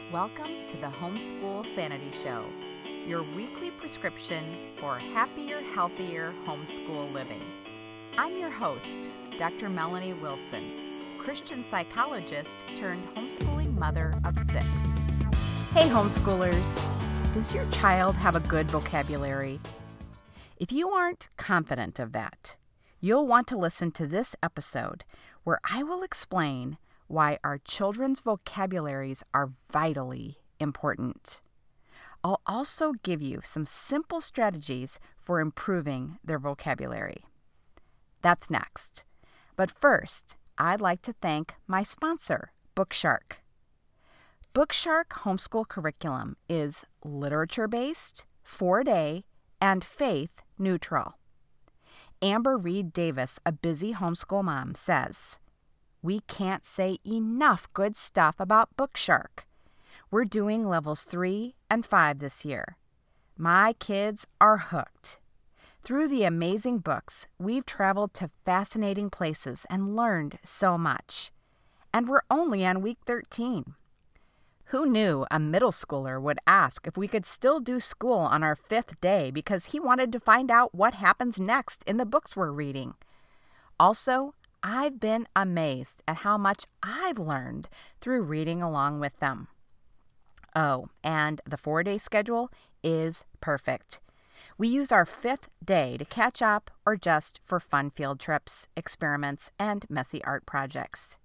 Welcome to the Homeschool Sanity Show, your weekly prescription for happier, healthier homeschool living. I'm your host, Dr. Melanie Wilson, Christian psychologist turned homeschooling mother of 6. Hey homeschoolers, does your child have a good vocabulary? If you aren't confident of that, you'll want to listen to this episode where I will explain why our children's vocabularies are vitally important. I'll also give you some simple strategies for improving their vocabulary. That's next. But first, I'd like to thank my sponsor, Bookshark. Bookshark Homeschool Curriculum is literature-based, 4-day, and faith-neutral. Amber Reed Davis, a busy homeschool mom, says, "We can't say enough good stuff about Bookshark. We're doing levels 3 and 5 this year. My kids are hooked. Through the amazing books, we've traveled to fascinating places and learned so much. And we're only on week 13. Who knew a middle schooler would ask if we could still do school on our 5th day because he wanted to find out what happens next in the books we're reading? Also, I've been amazed at how much I've learned through reading along with them. Oh, and the 4-day schedule is perfect. We use our 5th day to catch up or just for fun field trips, experiments, and messy art projects.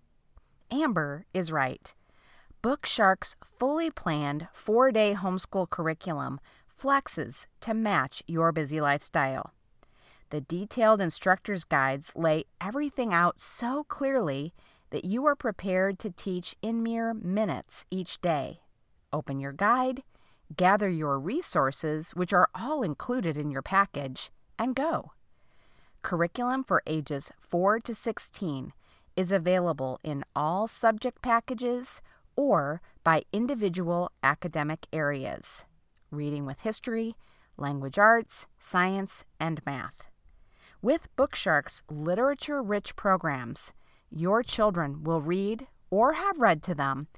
Amber is right. Bookshark's fully planned 4-day homeschool curriculum flexes to match your busy lifestyle. The detailed instructor's guides lay everything out so clearly that you are prepared to teach in mere minutes each day. Open your guide, gather your resources, which are all included in your package, and go. Curriculum for ages 4 to 16 is available in all subject packages or by individual academic areas: reading with history, language arts, science, and math. With Bookshark's literature-rich programs, your children will read or have read to them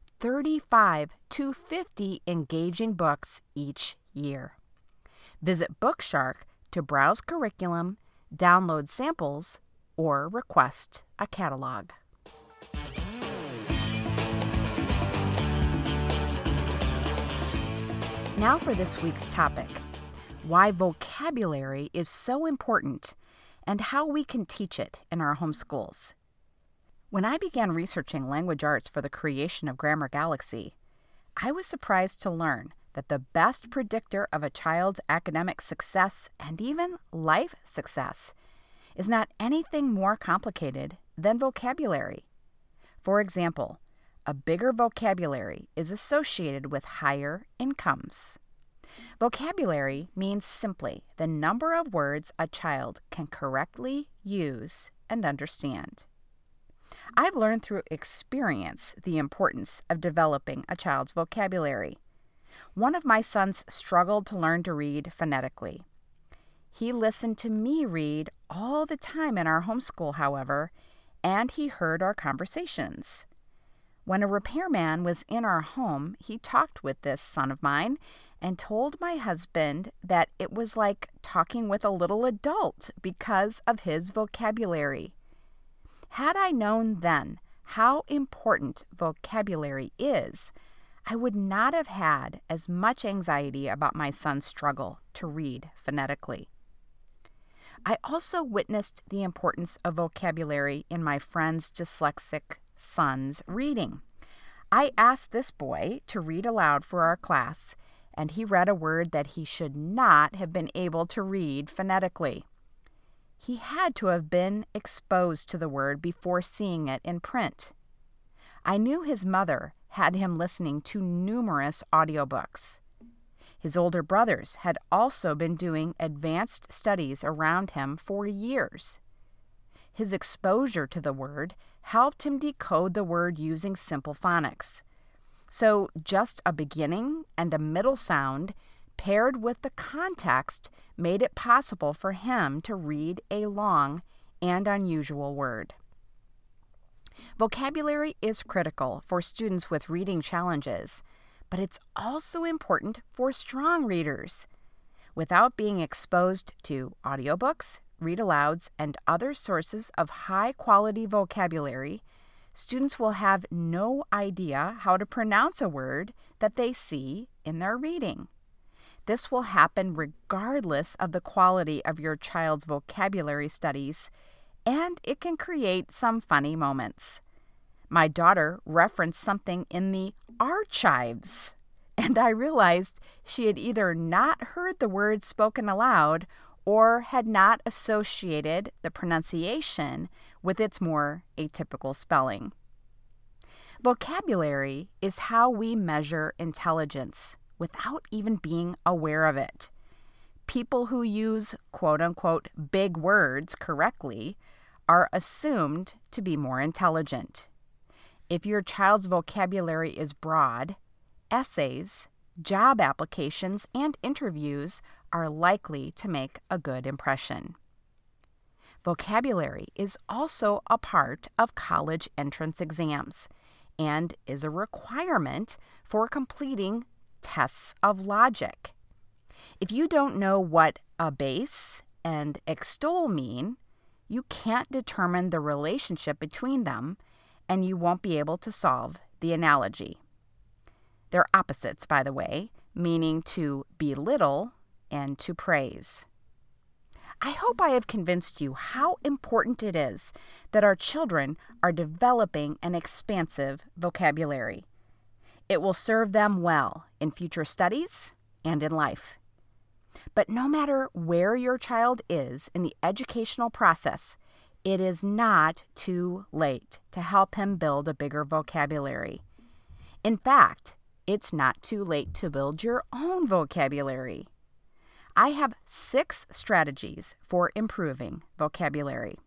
35 to 50 engaging books each year. Visit Bookshark to browse curriculum, download samples, or request a catalog. Now for this week's topic: why vocabulary is so important and how we can teach it in our homeschools. When I began researching language arts for the creation of Grammar Galaxy, I was surprised to learn that the best predictor of a child's academic success and even life success is not anything more complicated than vocabulary. For example, a bigger vocabulary is associated with higher incomes. Vocabulary means simply the number of words a child can correctly use and understand. I've learned through experience the importance of developing a child's vocabulary. One of my sons struggled to learn to read phonetically. He listened to me read all the time in our homeschool, however, and he heard our conversations. When a repairman was in our home, he talked with this son of mine and told my husband that it was like talking with a little adult because of his vocabulary. Had I known then how important vocabulary is, I would not have had as much anxiety about my son's struggle to read phonetically. I also witnessed the importance of vocabulary in my friend's dyslexic son's reading. I asked this boy to read aloud for our class, and he read a word that he should not have been able to read phonetically. He had to have been exposed to the word before seeing it in print. I knew his mother had him listening to numerous audiobooks. His older brothers had also been doing advanced studies around him for years. His exposure to the word helped him decode the word using simple phonics. So just a beginning and a middle sound paired with the context made it possible for him to read a long and unusual word. Vocabulary is critical for students with reading challenges, but it's also important for strong readers. Without being exposed to audiobooks, read-alouds, and other sources of high-quality vocabulary, students will have no idea how to pronounce a word that they see in their reading. This will happen regardless of the quality of your child's vocabulary studies, and it can create some funny moments. My daughter referenced something in the archives, and I realized she had either not heard the word spoken aloud or had not associated the pronunciation with its more atypical spelling. Vocabulary is how we measure intelligence without even being aware of it. People who use quote-unquote big words correctly are assumed to be more intelligent. If your child's vocabulary is broad, essays, job applications, and interviews are likely to make a good impression. Vocabulary is also a part of college entrance exams and is a requirement for completing tests of logic. If you don't know what abase and extol mean, you can't determine the relationship between them, and you won't be able to solve the analogy. They're opposites, by the way, meaning to belittle and to praise. I hope I have convinced you how important it is that our children are developing an expansive vocabulary. It will serve them well in future studies and in life. But no matter where your child is in the educational process, it is not too late to help him build a bigger vocabulary. In fact, it's not too late to build your own vocabulary. I have 6 strategies for improving vocabulary.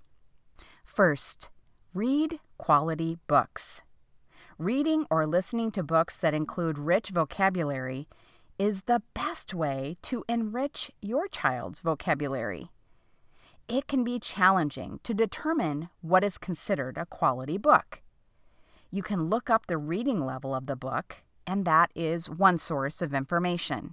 First, read quality books. Reading or listening to books that include rich vocabulary is the best way to enrich your child's vocabulary. It can be challenging to determine what is considered a quality book. You can look up the reading level of the book, and that is one source of information.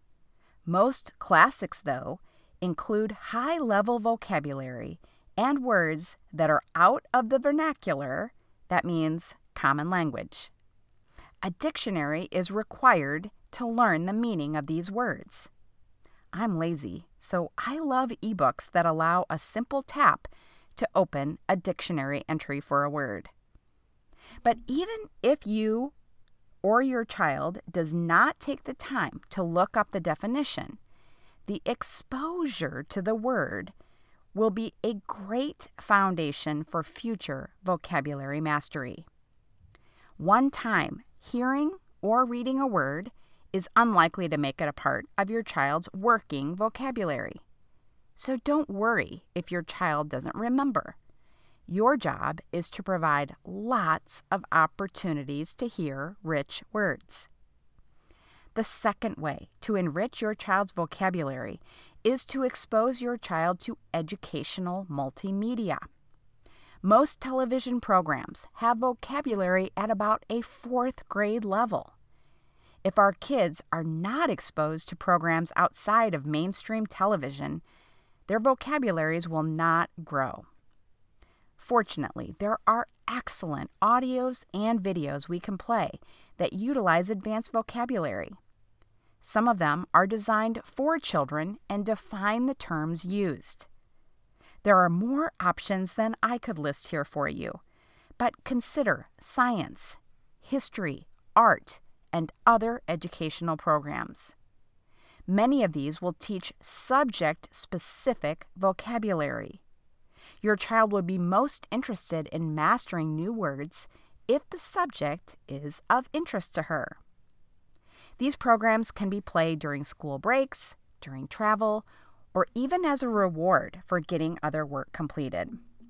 Most classics, though, include high-level vocabulary and words that are out of the vernacular, that means common language. A dictionary is required to learn the meaning of these words. I'm lazy, so I love ebooks that allow a simple tap to open a dictionary entry for a word. But even if you or your child does not take the time to look up the definition, the exposure to the word will be a great foundation for future vocabulary mastery. One time hearing or reading a word is unlikely to make it a part of your child's working vocabulary. So don't worry if your child doesn't remember. Your job is to provide lots of opportunities to hear rich words. The second way to enrich your child's vocabulary is to expose your child to educational multimedia. Most television programs have vocabulary at about a 4th grade level. If our kids are not exposed to programs outside of mainstream television, their vocabularies will not grow. Fortunately, there are excellent audios and videos we can play that utilize advanced vocabulary. Some of them are designed for children and define the terms used. There are more options than I could list here for you, but consider science, history, art, and other educational programs. Many of these will teach subject-specific vocabulary. Your child will be most interested in mastering new words if the subject is of interest to her. These programs can be played during school breaks, during travel, or even as a reward for getting other work completed.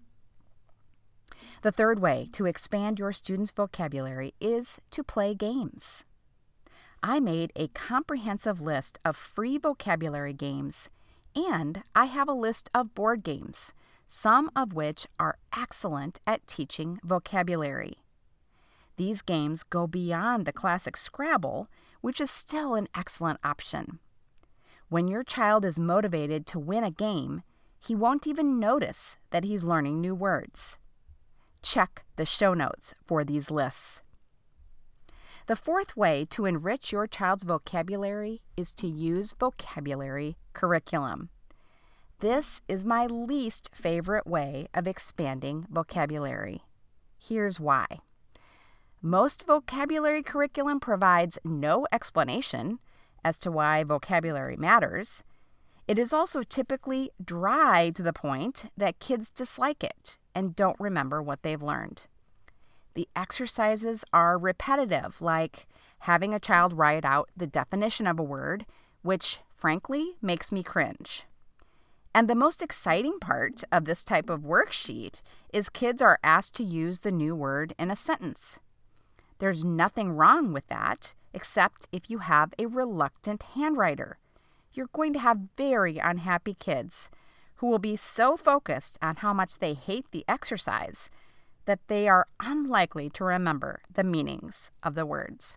The third way to expand your students' vocabulary is to play games. I made a comprehensive list of free vocabulary games, and I have a list of board games some of which are excellent at teaching vocabulary. These games go beyond the classic Scrabble, which is still an excellent option. When your child is motivated to win a game, he won't even notice that he's learning new words. Check the show notes for these lists. The fourth way to enrich your child's vocabulary is to use vocabulary curriculum. This is my least favorite way of expanding vocabulary. Here's why. Most vocabulary curriculum provides no explanation as to why vocabulary matters. It is also typically dry to the point that kids dislike it and don't remember what they've learned. The exercises are repetitive, like having a child write out the definition of a word, which frankly makes me cringe. And the most exciting part of this type of worksheet is kids are asked to use the new word in a sentence. There's nothing wrong with that, except if you have a reluctant handwriter. You're going to have very unhappy kids who will be so focused on how much they hate the exercise that they are unlikely to remember the meanings of the words.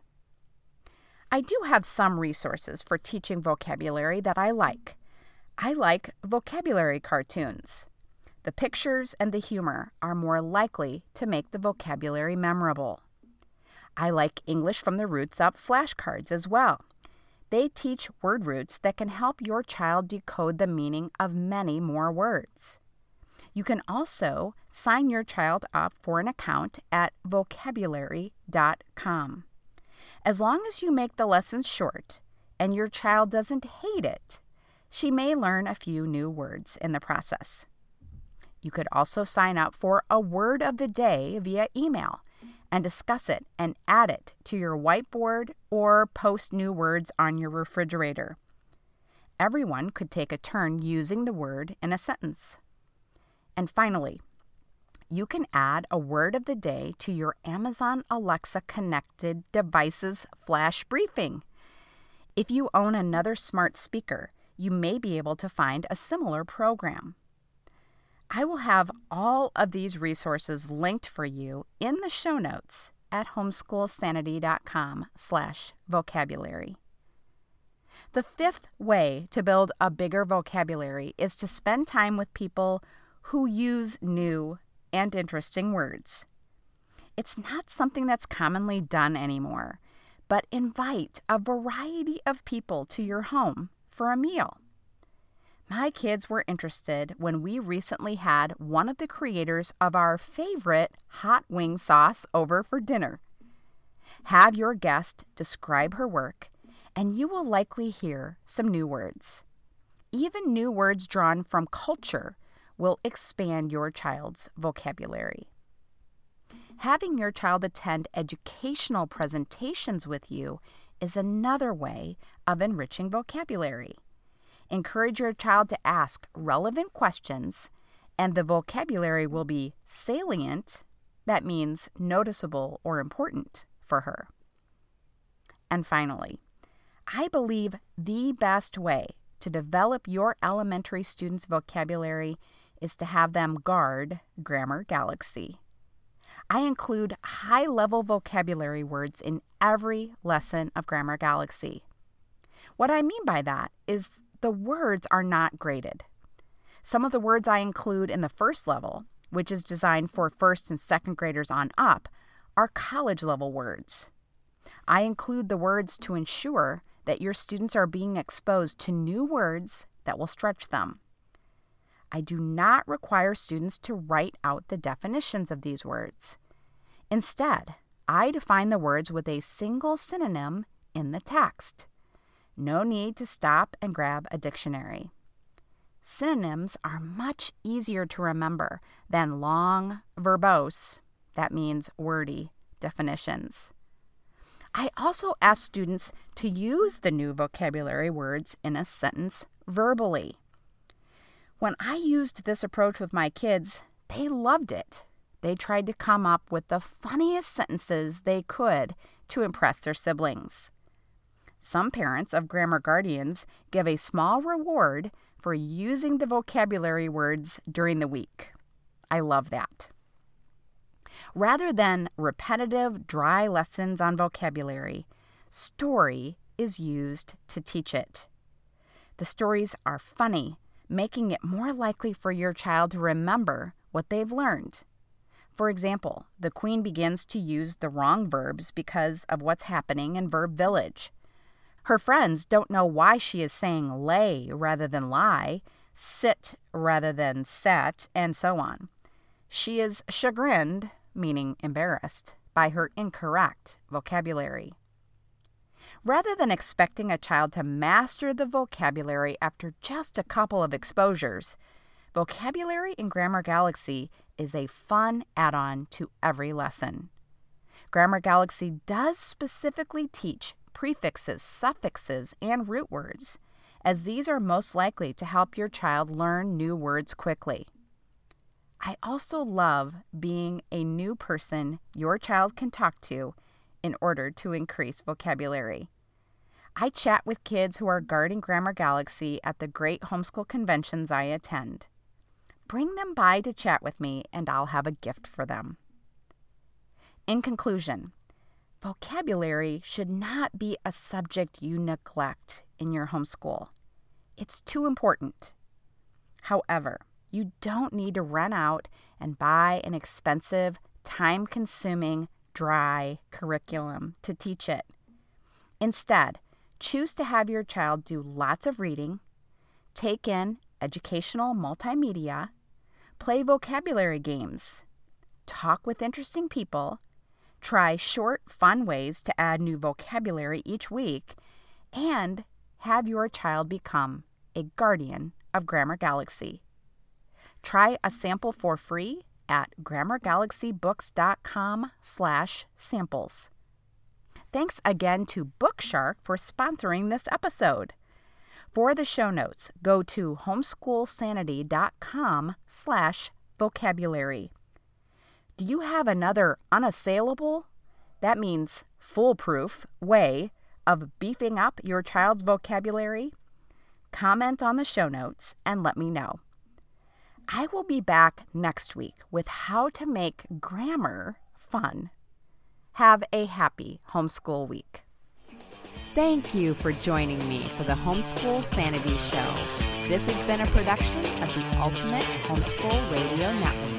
I do have some resources for teaching vocabulary that I like. I like vocabulary cartoons. The pictures and the humor are more likely to make the vocabulary memorable. I like English from the Roots Up flashcards as well. They teach word roots that can help your child decode the meaning of many more words. You can also sign your child up for an account at vocabulary.com. As long as you make the lessons short and your child doesn't hate it, she may learn a few new words in the process. You could also sign up for a word of the day via email and discuss it and add it to your whiteboard or post new words on your refrigerator. Everyone could take a turn using the word in a sentence. And finally, you can add a word of the day to your Amazon Alexa connected devices flash briefing. If you own another smart speaker, you may be able to find a similar program. I will have all of these resources linked for you in the show notes at homeschoolsanity.com/vocabulary. The fifth way to build a bigger vocabulary is to spend time with people who use new and interesting words. It's not something that's commonly done anymore, but invite a variety of people to your home for a meal. My kids were interested when we recently had one of the creators of our favorite hot wing sauce over for dinner. Have your guest describe her work, and you will likely hear some new words. Even new words drawn from culture will expand your child's vocabulary. Having your child attend educational presentations with you is another way of enriching vocabulary. Encourage your child to ask relevant questions, and the vocabulary will be salient, that means noticeable or important for her. And finally, I believe the best way to develop your elementary students' vocabulary is to have them guard Grammar Galaxy. I include high-level vocabulary words in every lesson of Grammar Galaxy. What I mean by that is the words are not graded. Some of the words I include in the first level, which is designed for first and second graders on up, are college-level words. I include the words to ensure that your students are being exposed to new words that will stretch them. I do not require students to write out the definitions of these words. Instead, I define the words with a single synonym in the text. No need to stop and grab a dictionary. Synonyms are much easier to remember than long, verbose, that means wordy, definitions. I also ask students to use the new vocabulary words in a sentence verbally. When I used this approach with my kids, they loved it. They tried to come up with the funniest sentences they could to impress their siblings. Some parents of Grammar Guardians give a small reward for using the vocabulary words during the week. I love that. Rather than repetitive, dry lessons on vocabulary, story is used to teach it. The stories are funny, making it more likely for your child to remember what they've learned. For example, the queen begins to use the wrong verbs because of what's happening in Verb Village. Her friends don't know why she is saying lay rather than lie, sit rather than sat, and so on. She is chagrined, meaning embarrassed, by her incorrect vocabulary. Rather than expecting a child to master the vocabulary after just a couple of exposures, Vocabulary in Grammar Galaxy is a fun add-on to every lesson. Grammar Galaxy does specifically teach prefixes, suffixes, and root words, as these are most likely to help your child learn new words quickly. I also love being a new person your child can talk to in order to increase vocabulary. I chat with kids who are guarding Grammar Galaxy at the great homeschool conventions I attend. Bring them by to chat with me, and I'll have a gift for them. In conclusion, vocabulary should not be a subject you neglect in your homeschool. It's too important. However, you don't need to run out and buy an expensive, time-consuming, dry curriculum to teach it. Instead, choose to have your child do lots of reading, take in educational multimedia, play vocabulary games, talk with interesting people, try short, fun ways to add new vocabulary each week, and have your child become a guardian of Grammar Galaxy. Try a sample for free at grammargalaxybooks.com/samples. Thanks again to Bookshark for sponsoring this episode. For the show notes, go to homeschoolsanity.com/vocabulary. Do you have another unassailable, that means foolproof, way of beefing up your child's vocabulary? Comment on the show notes and let me know. I will be back next week with how to make grammar fun. Have a happy homeschool week. Thank you for joining me for the Homeschool Sanity Show. This has been a production of the Ultimate Homeschool Radio Network.